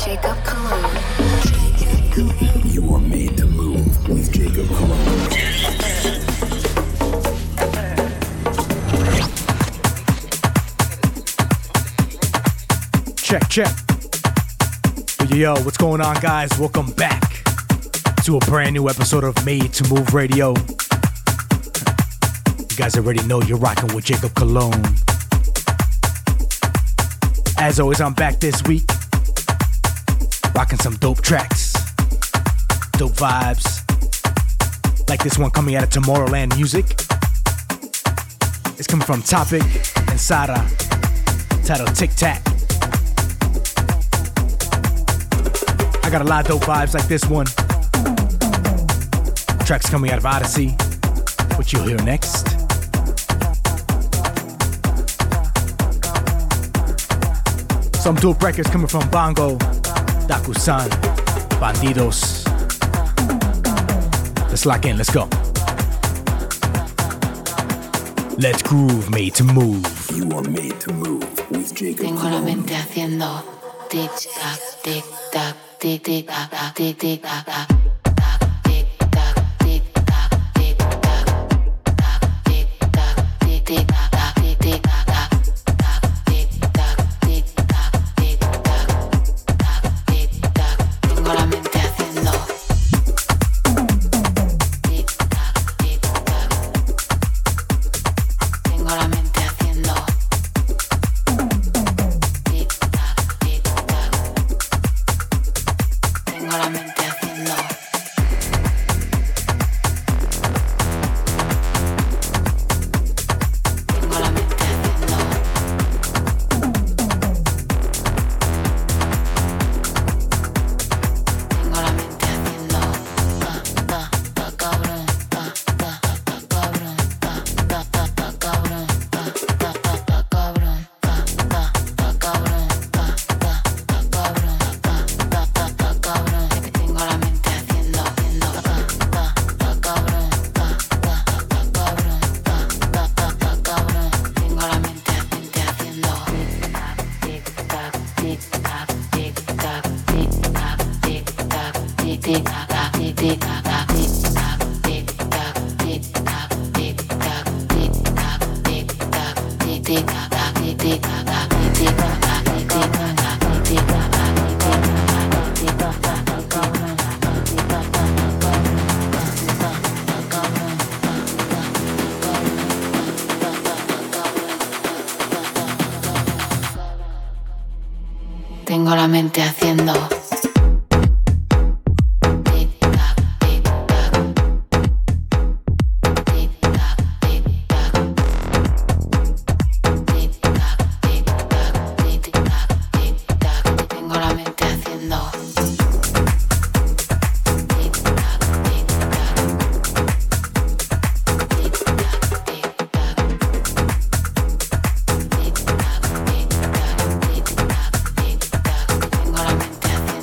Jacob Cologne. You are made to move with Jacob Cologne. Check. Yo, what's going on, guys? Welcome back to a brand new episode of Made to Move Radio. You guys already know you're rocking with Jacob Cologne. As always, I'm back this week, rocking some dope tracks, dope vibes, like this one coming out of Tomorrowland Music. It's coming from Topic and Sara, titled Tic Tac. I got a lot of dope vibes like this one. Tracks coming out of Odyssey, which you'll hear next. Some dope records coming from Bongo, Daku-san, Bandidos. Let's lock in, let's go. Let's groove, made to move. You are made to move with Jacob Tengo la mente haciendo tic-tac, tic-tac, tic-tac, tic-tac, Tengo la mente haciendo. Tengo la mente haciendo.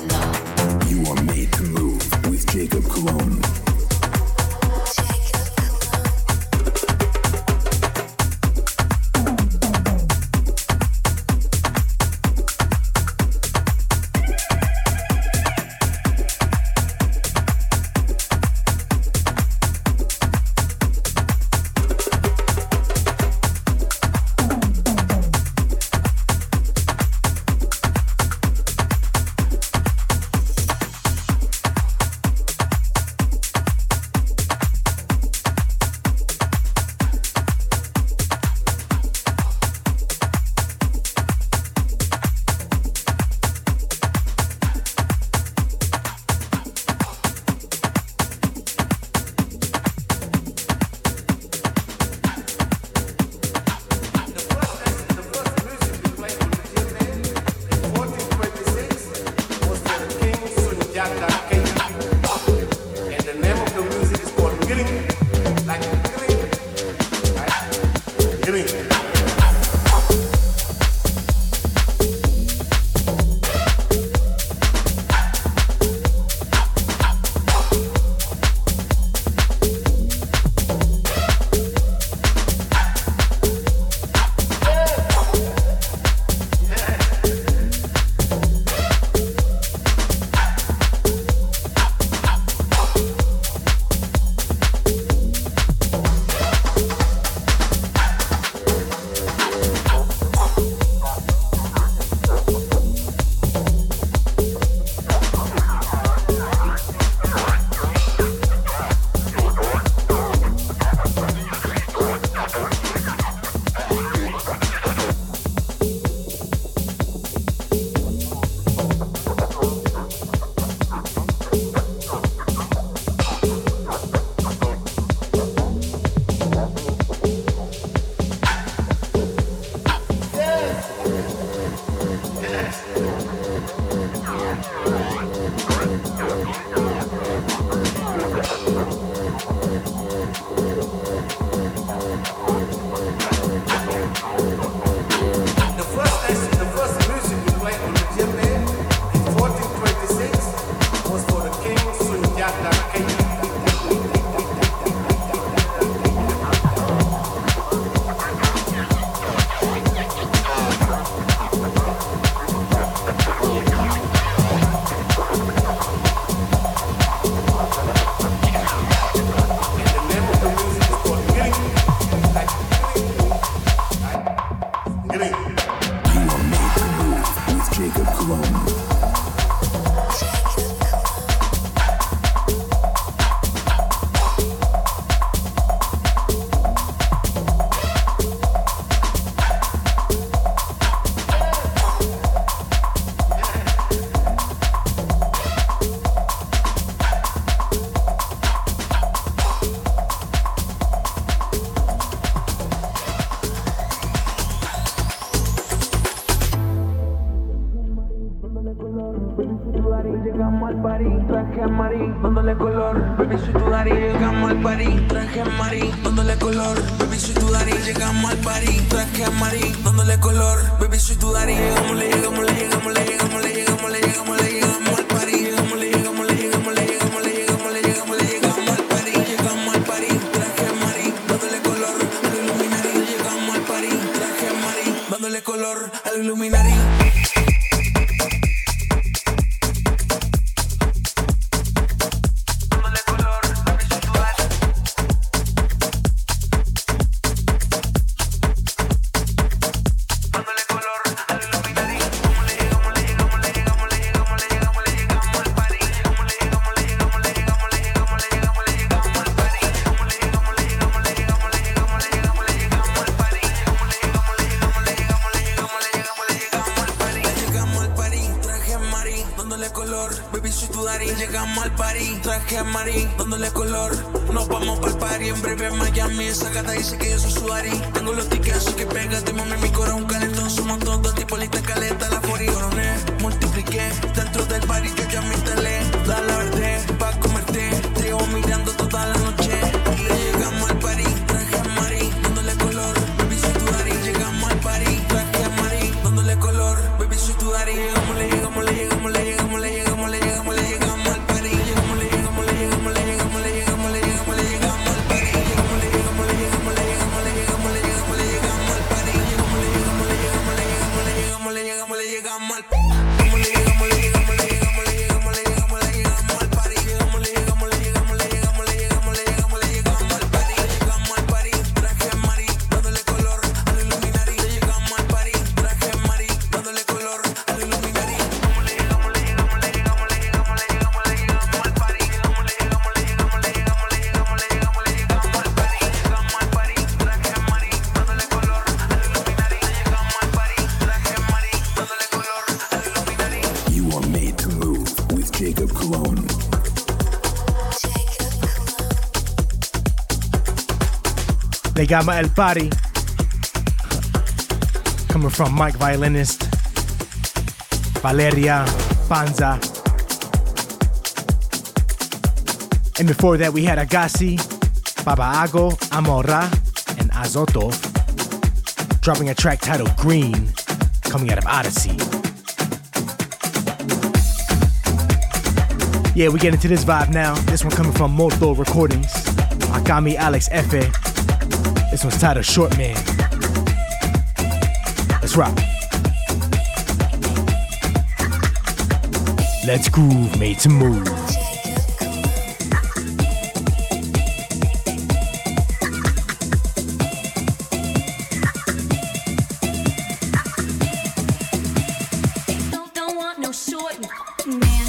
Llegamos al party, traje a Mari, dándole color, baby soy tu daddy. Llegamos al party, traje a Mari, dándole color, baby soy tu daddy. Llegamos al party, traje a Mari, dándole color, baby soy tu daddy. Llegamos al party, llegamos al party, llegamos al party, traje a Mari, dándole color, al Illuminati. Llegamos al party, traje a Mari, dándole color, al Illuminati. Dándole color, nos vamos pa'l party en breve en Miami. Esa gata dice que yo soy su Ari. Tengo los tickets, así que pégate, mami, mi corazón un calentón. Somos todos tipo lista caleta, la fori coroné. Multipliqué, dentro del party yo ya me instalé. Da la verde, pa' comerte, te llevo mirando toda la noche. Y llegamos al party, traje a Mari, dándole color, baby soy tu Ari. Llegamos al party, traje a Mari, dándole color, baby soy tu Ari. Llegamos al party, Llegamos al party. Coming from Mike Violinist, Valeria, Panza. And before that we had Agassi, Babaago, Amora, and Azoto, dropping a track titled Green, coming out of Odyssey. Yeah, we get into this vibe now. This one coming from Moto Recordings, Akami Alex Efe. This one's titled Short Man. Let's rock. Let's groove, made to move. Don't want no short man.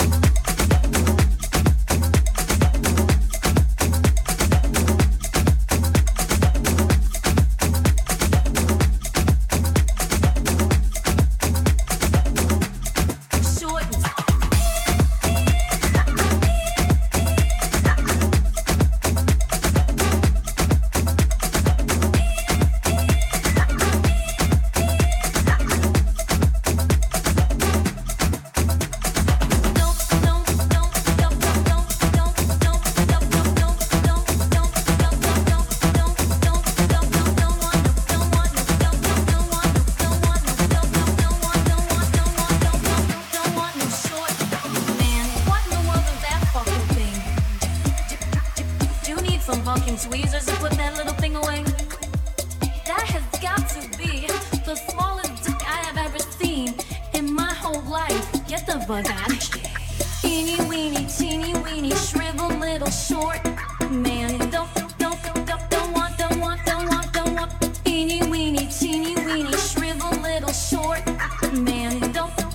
Tweezers and put that little thing away. That has got to be the smallest dick I have ever seen in my whole life. Get the fuck out of here. Teeny weeny, shriveled little short man. Don't want. Teeny weeny, shriveled little short man. Don't want.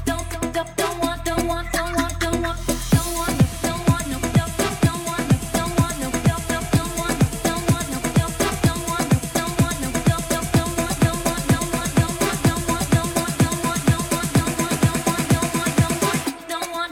Don't want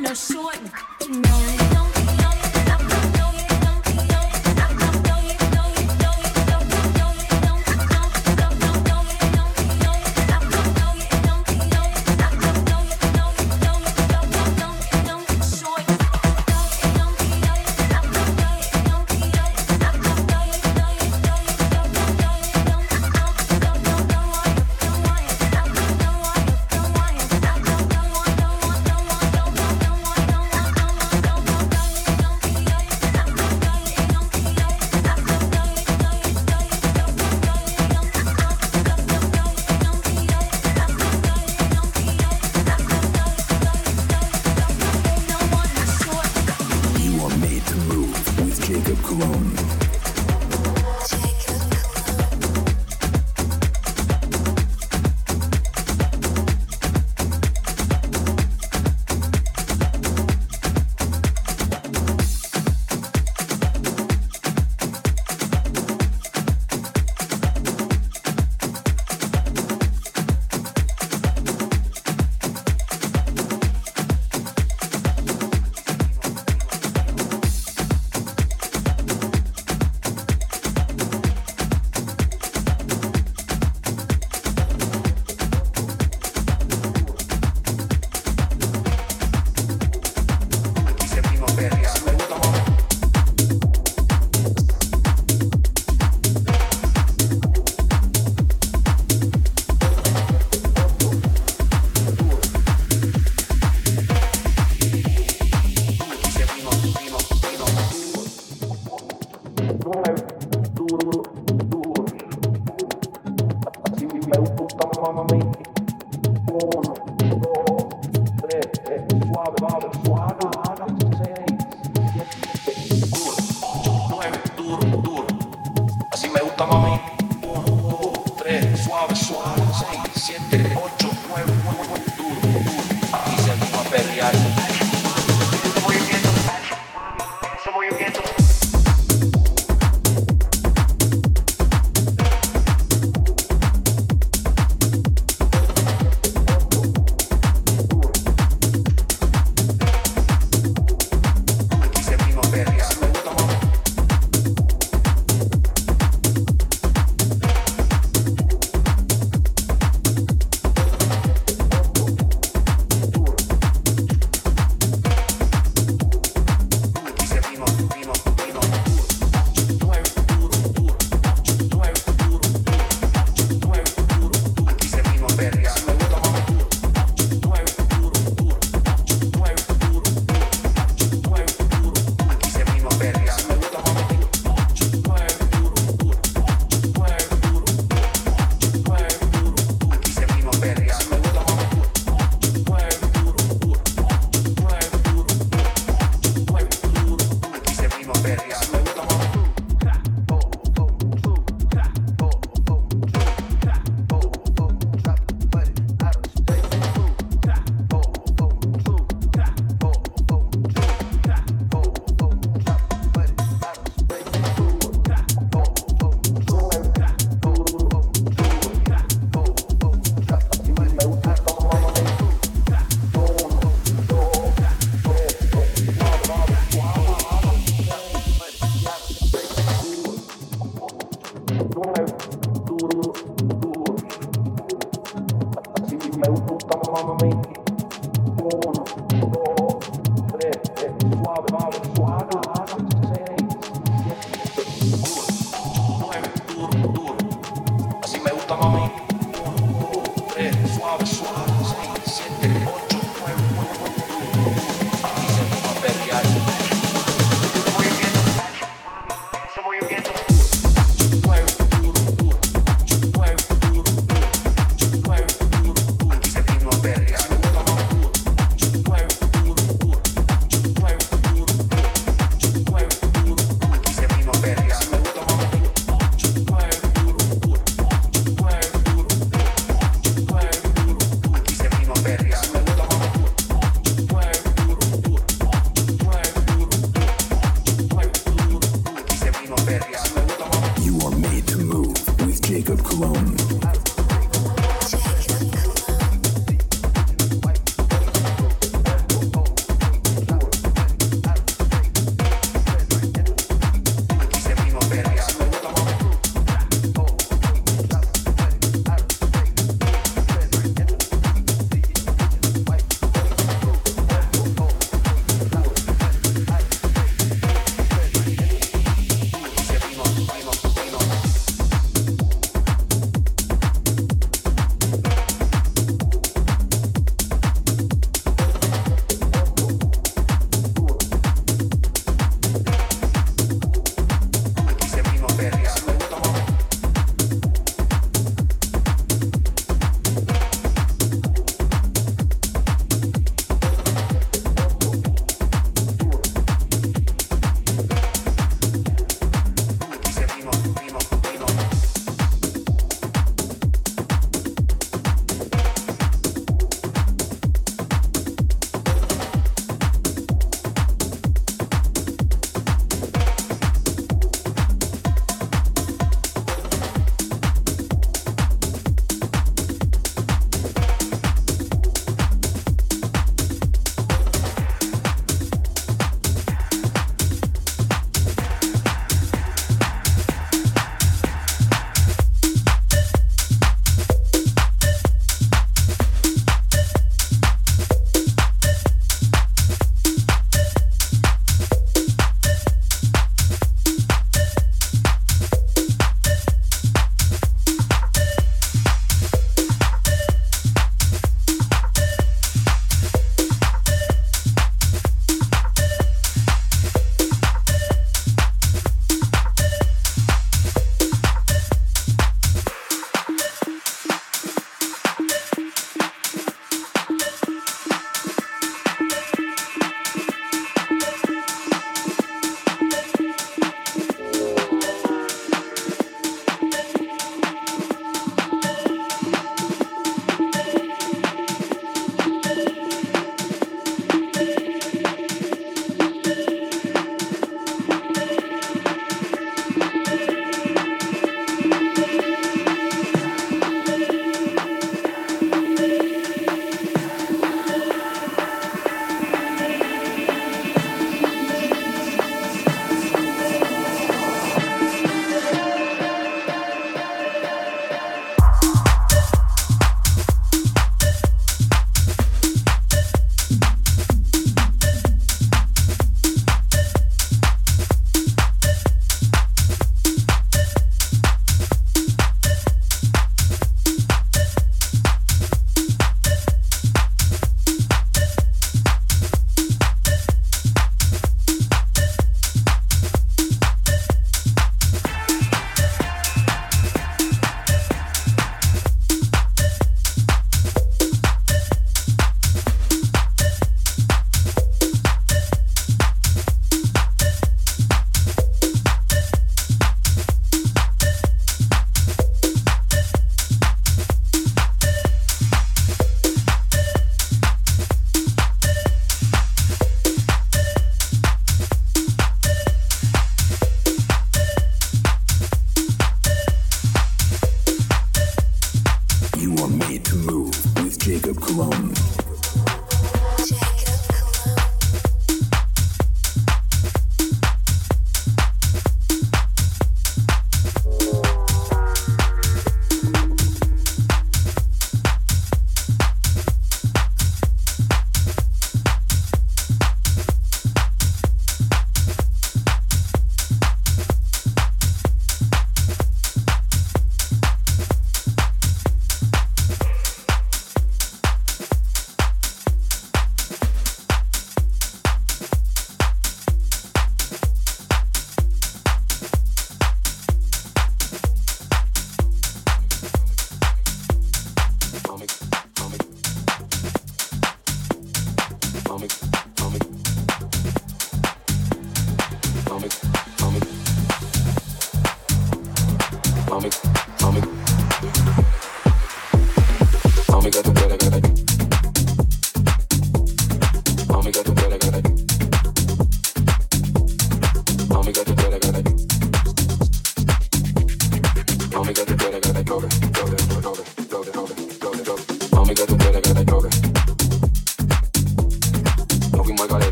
You are made to move with Jacob Cologne.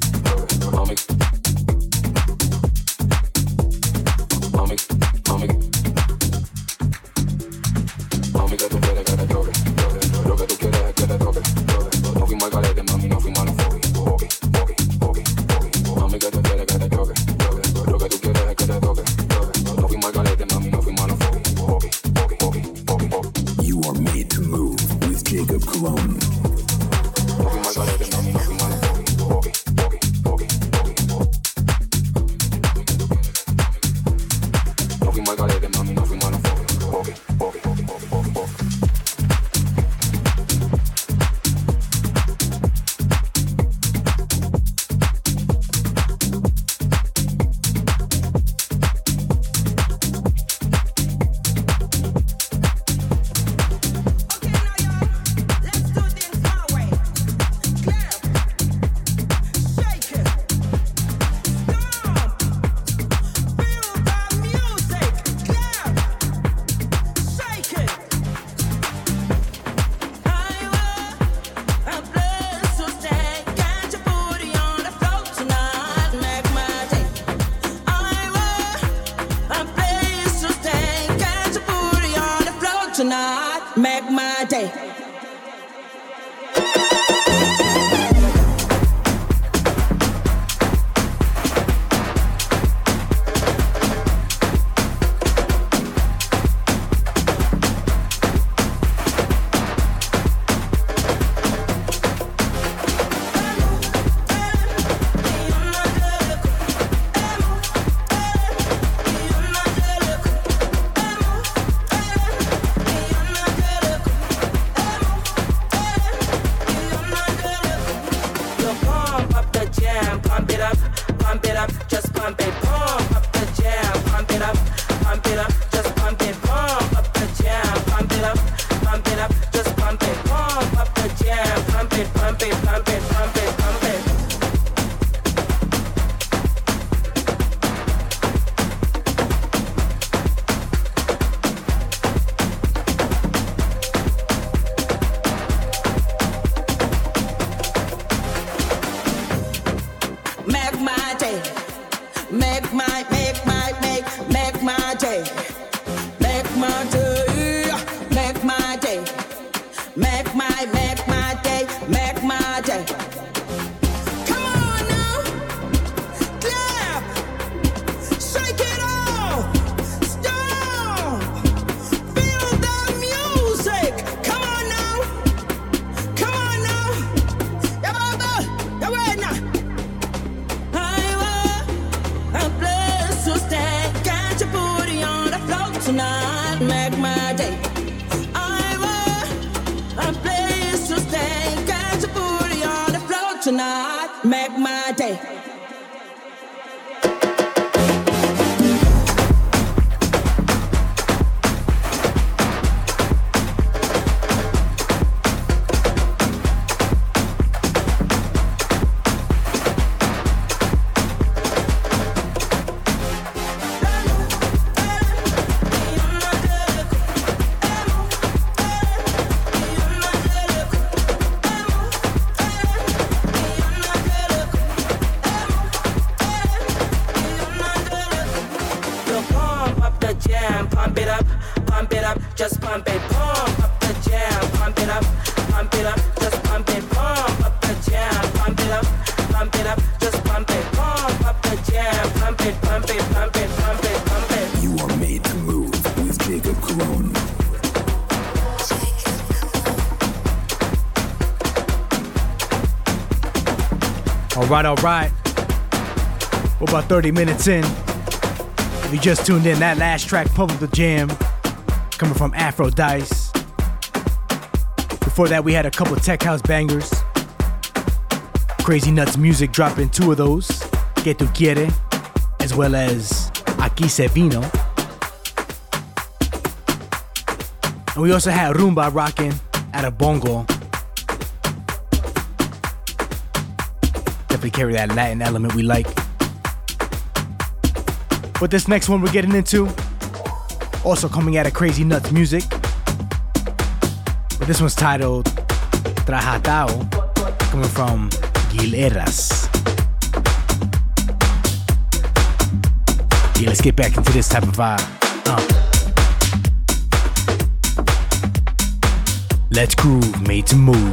Amic. fuimos al garete, mami, nos fuimos a los foques. All right. We're about 30 minutes in. If you just tuned in, that last track, Pump Up the Jam, coming from Afro Dice. Before that, we had a couple of tech house bangers. Crazy Nuts Music dropping two of those, Que Tu Quiere, as well as Aquí Se Vino. And we also had Rumba rocking out of Bongo. Definitely carry that Latin element we like. But this next one we're getting into, also coming out of Crazy Nuts Music. But this one's titled Trajatao, coming from Gil Eras. Yeah, let's get back into this type of vibe. Let's groove, made to move.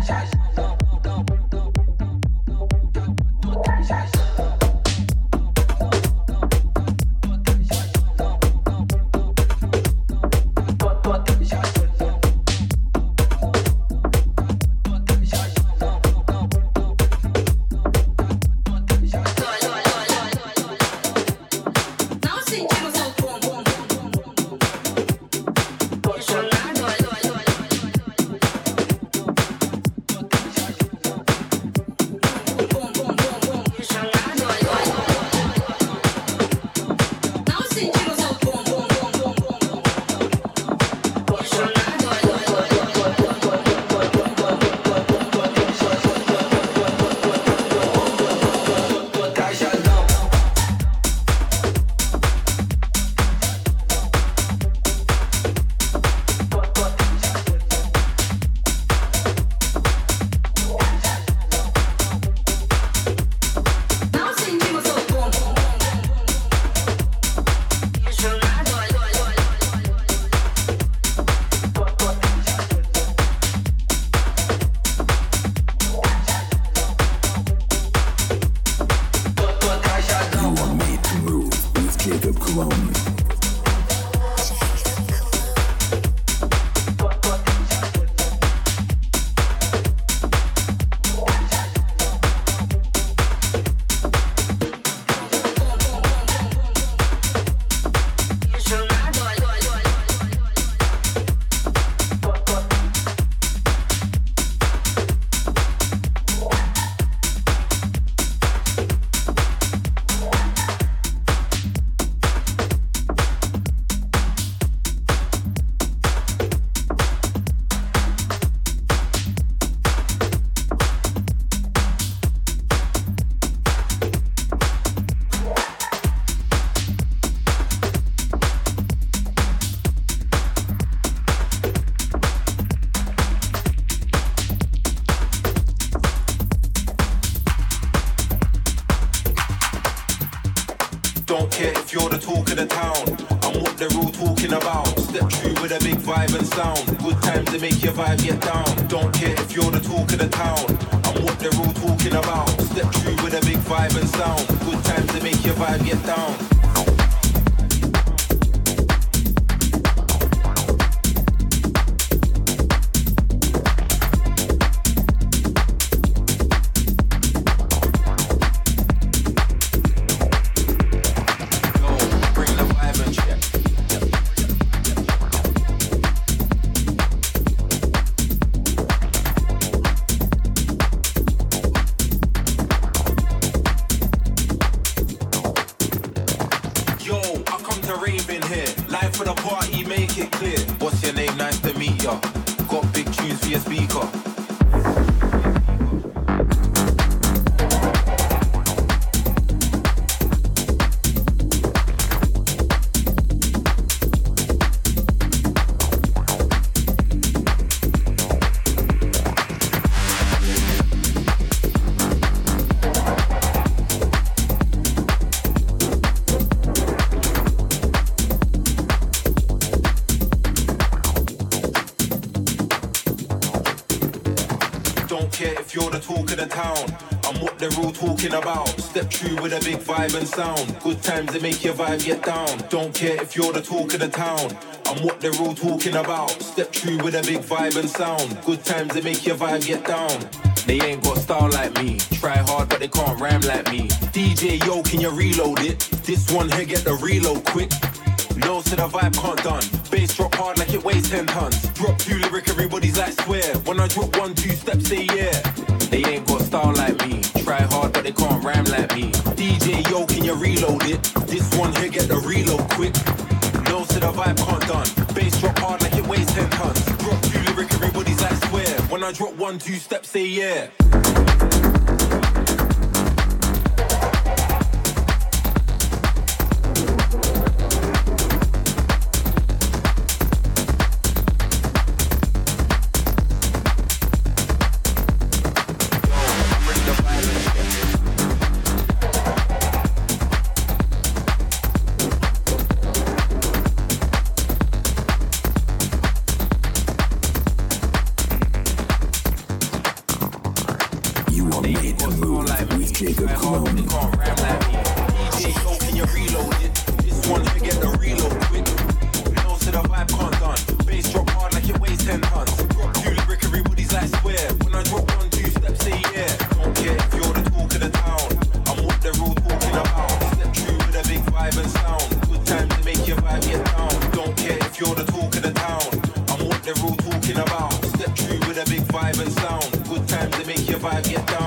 Don't care if you're the talk of the town. I'm what they're all talking about. Step through with a big vibe and sound. Good times to make your vibe get down. Don't care if you're the talk of the town. I'm what they're all talking about. Step through with a big vibe and sound. Good times to make your vibe get down. About. Step through with a big vibe and sound. Good times to make your vibe get down. Don't care if you're the talk of the town. I'm what they're all talking about. Step through with a big vibe and sound. Good times to make your vibe get down. They ain't got style like me. Try hard but they can't rhyme like me. DJ, yo, can you reload it? This one here get the reload quick. No, so the vibe can't done. Bass drop hard like it weighs 10 tons. Drop 2 lyric, everybody's like swear. When I drop 1, 2 steps, say yeah. They ain't got style like me. Try hard but they can't rhyme like me. DJ, yo, can you reload it? This one here get the reload quick. No, so the vibe can't done. Bass drop hard like it weighs 10 tons. Drop 2 lyric, everybody's like swear. When I drop 1, 2 steps, say yeah. You are made to move with Jacob Colon. DJ, yo, can you reload it? This one to get the reload quick. No, so the vibe can't done. Bass drop hard like it weighs 10 tons. Drop two lyric, everybody's like square. When I drop 1, 2 steps, say yeah. Don't care if you're the talk of the town. I'm what they're all talking about. Step true with a big vibe and sound. Good time to make your vibe get down. Don't care if you're the talk of the town. I'm what they're all talking about. Step true with a big vibe and sound. Good time to make your vibe get down.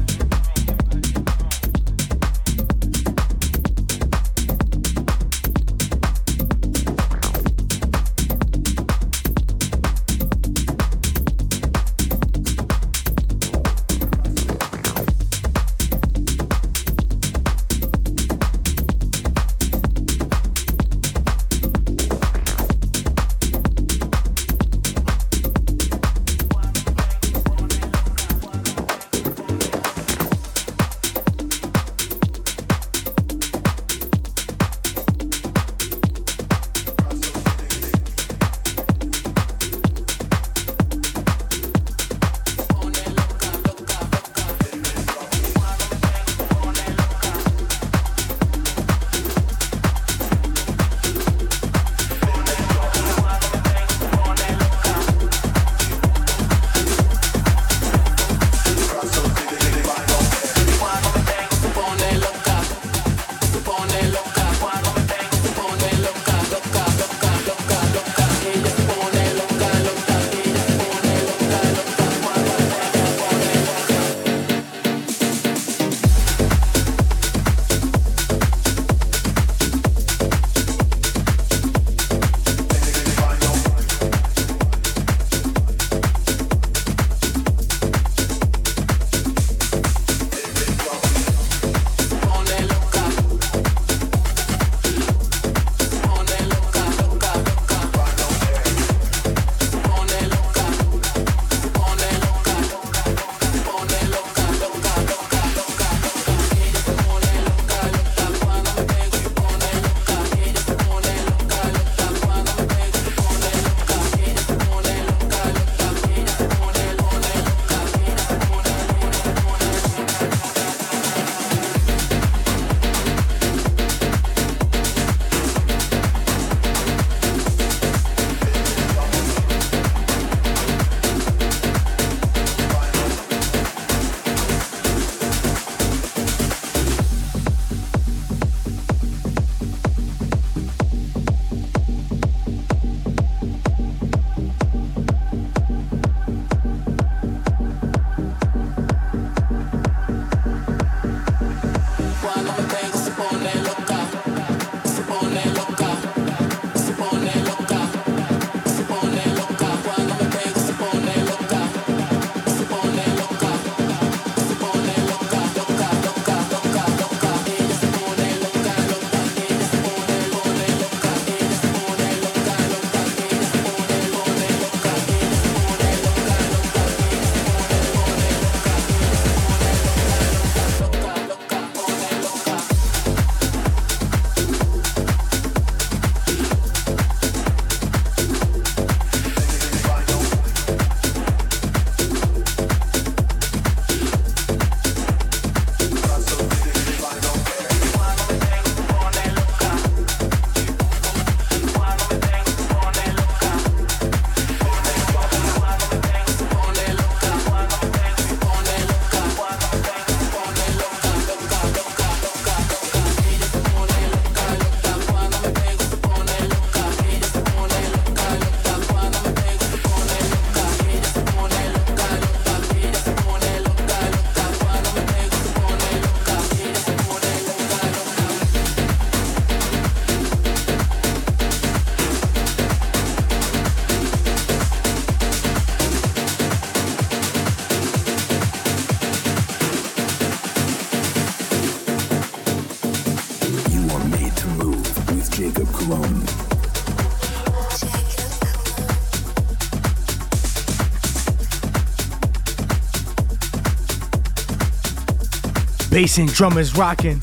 Bass and drummers rocking.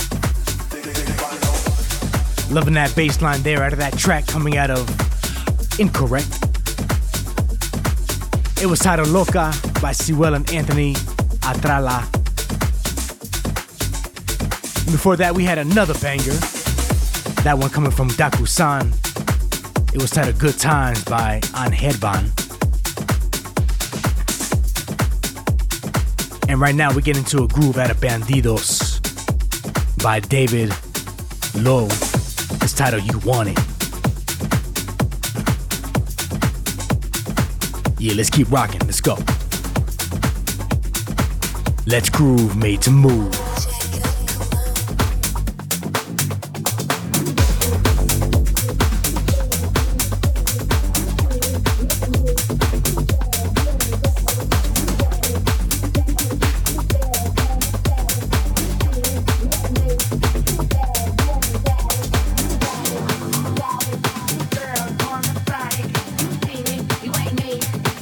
Loving that bass line there out of that track coming out of Incorrect. It was titled Loca by Sewell and Anthony Atrala. Before that, we had another banger. That one coming from Daku-san. It was titled Good Times by Anherban. And right now we get into a groove out of Bandidos by David Lowe. It's titled You Want It. Yeah, let's keep rocking. Let's go. Let's groove, made to move.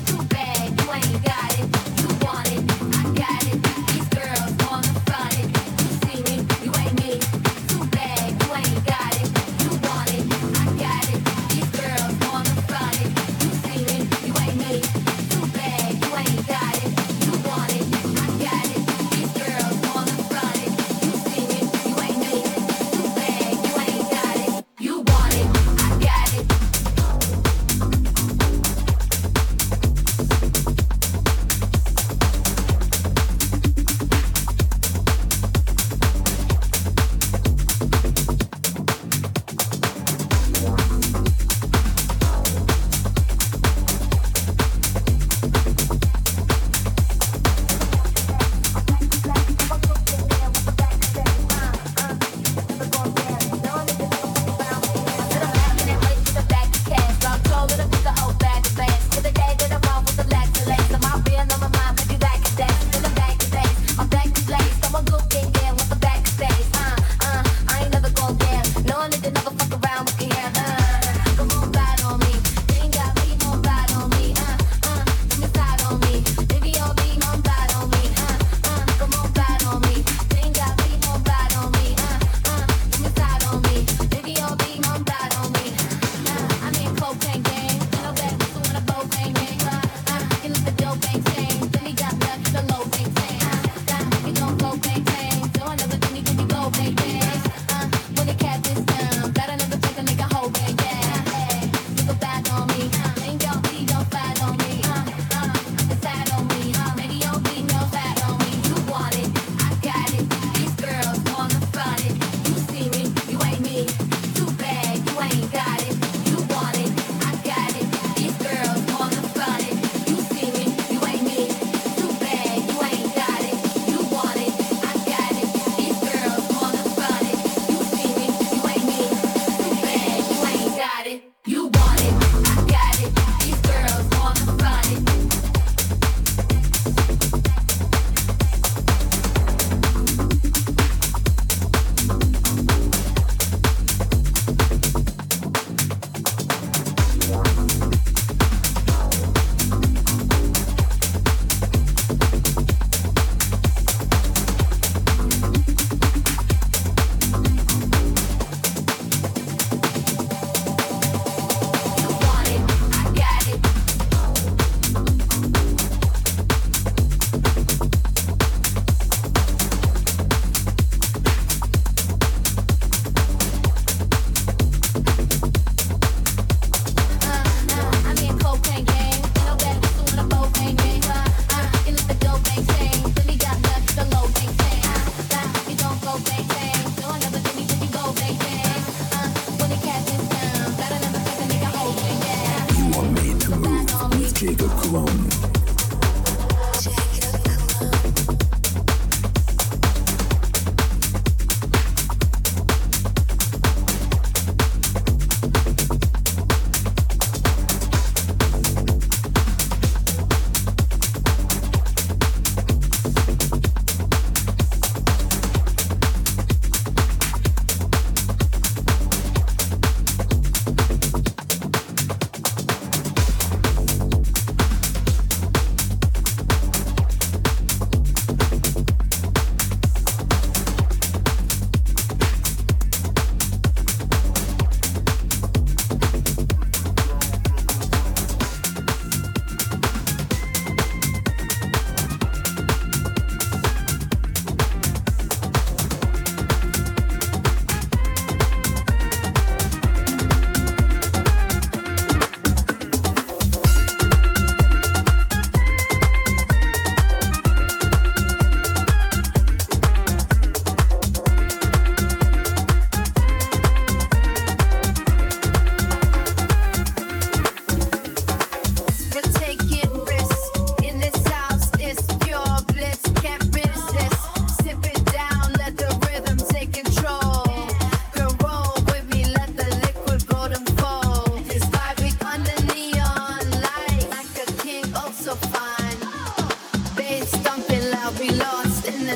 You want it, I got it. These girls on the front.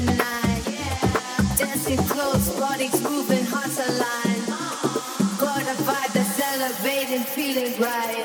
night. Dancing close, bodies moving, hearts aligned. Got a vibe that's elevating, feeling right.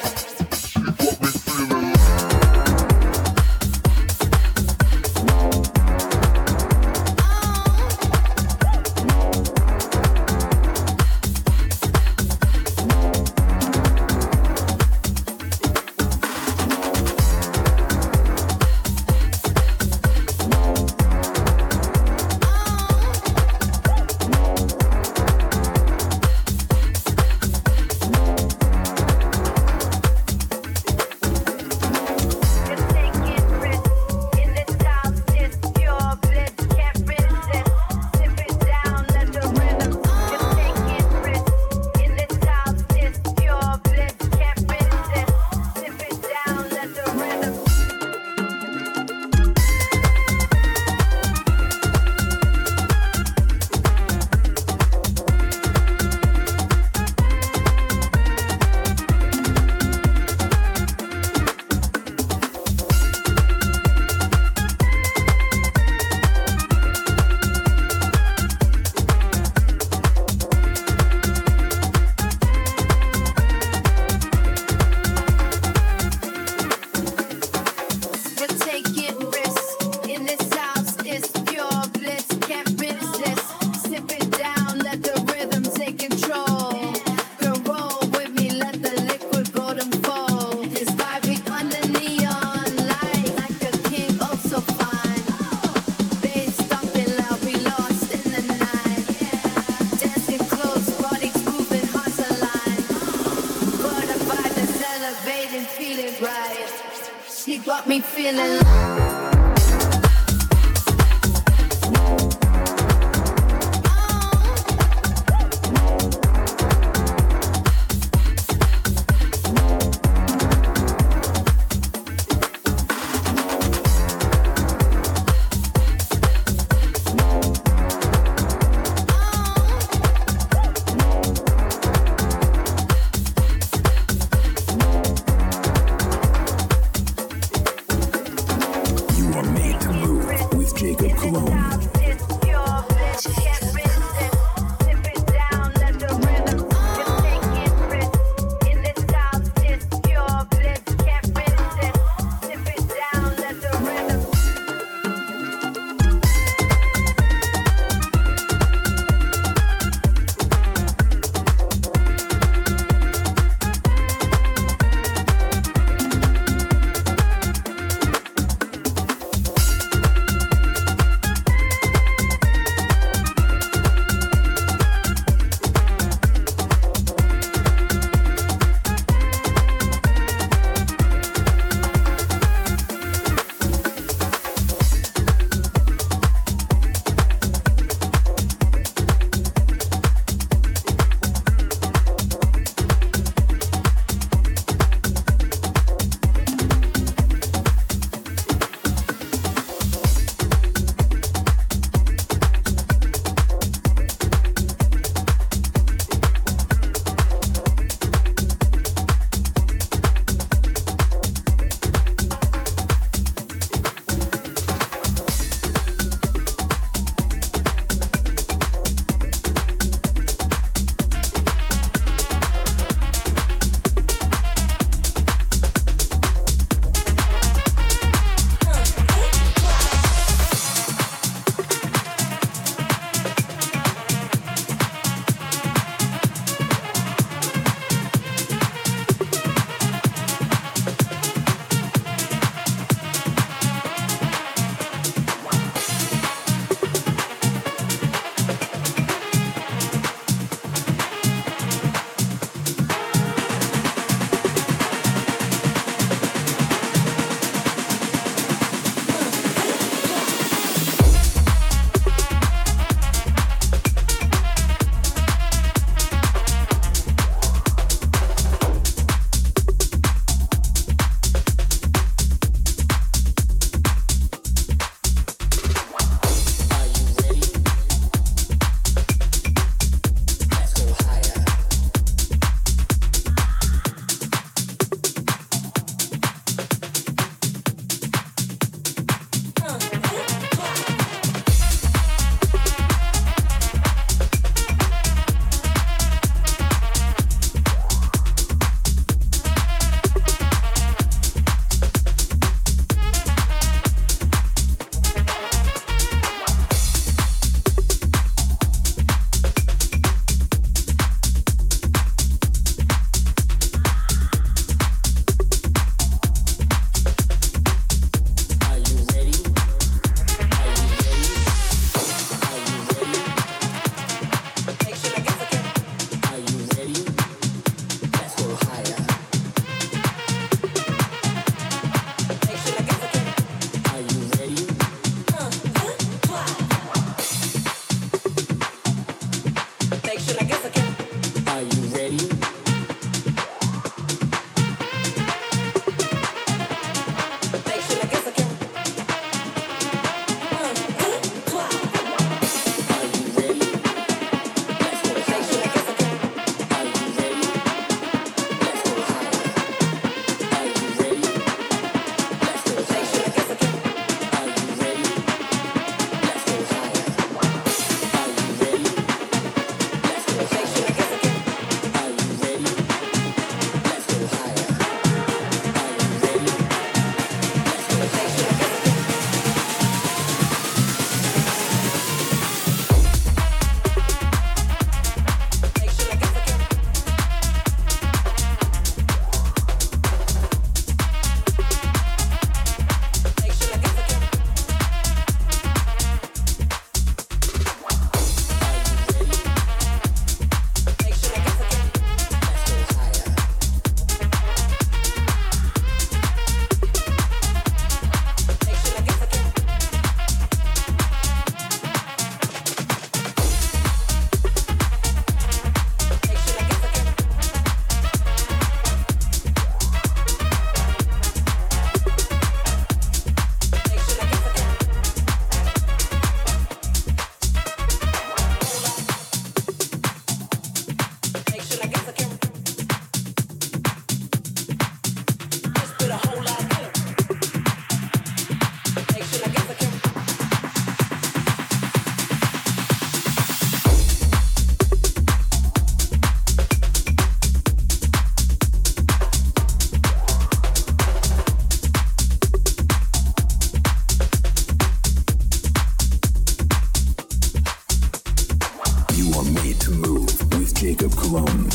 You are made to move with Jacob Cologne.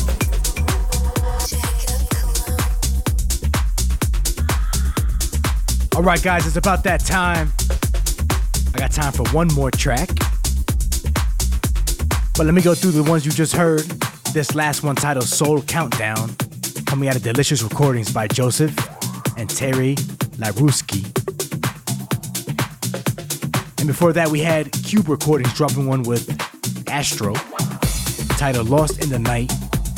All right, guys, it's about that time. I got time for one more track. But let me go through the ones you just heard. This last one titled Soul Countdown, coming out of Delicious Recordings by Joseph and Terry Laruski. And before that, we had Cube Recordings dropping one with Astro, titled Lost in the Night.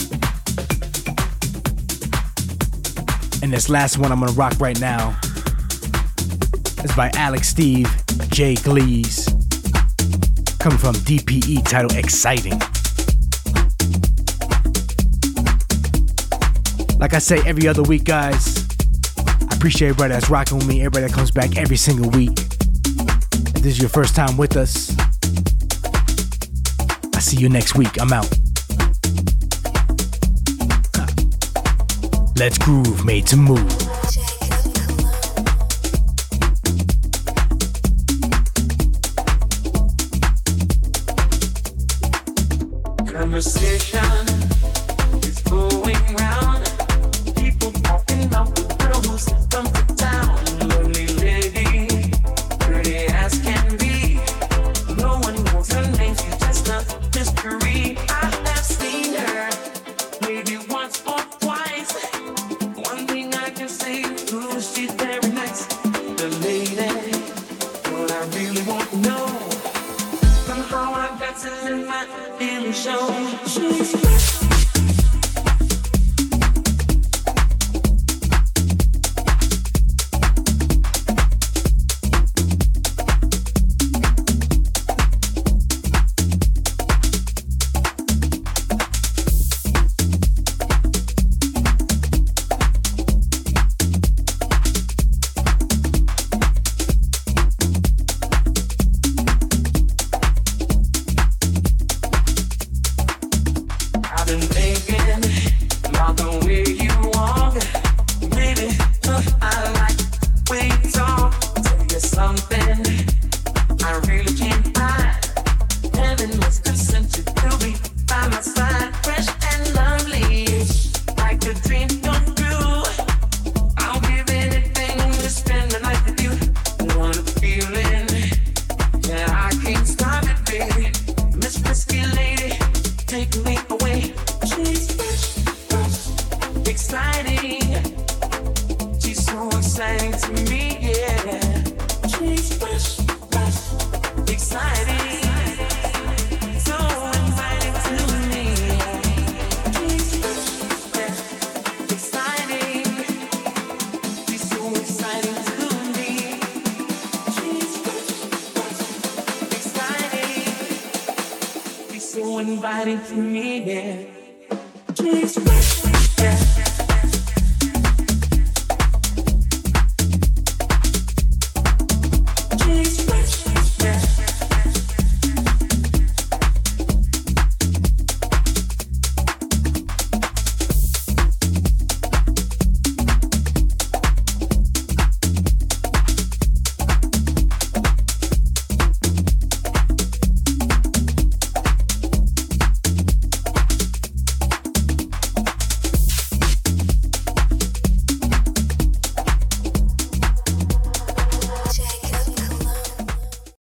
And this last one I'm gonna rock right now is by Alex Steve, Jay Glees, coming from DPE, titled Exciting. Like I say every other week, guys, I appreciate everybody that's rocking with me, everybody that comes back every single week. If this is your first time with us, I'll see you next week. I'm out. Let's groove, made to move. Conversation is going round. People talking about the girl who's come to town. Lovely lady, pretty as can be. No one knows her name, she's just a mystery. I have seen her maybe once or twice. One thing I can say, ooh, she's very nice. The lady, what I really want to know. Somehow I got to live my feeling show. She's so inviting to me, yeah. She's fresh, yeah.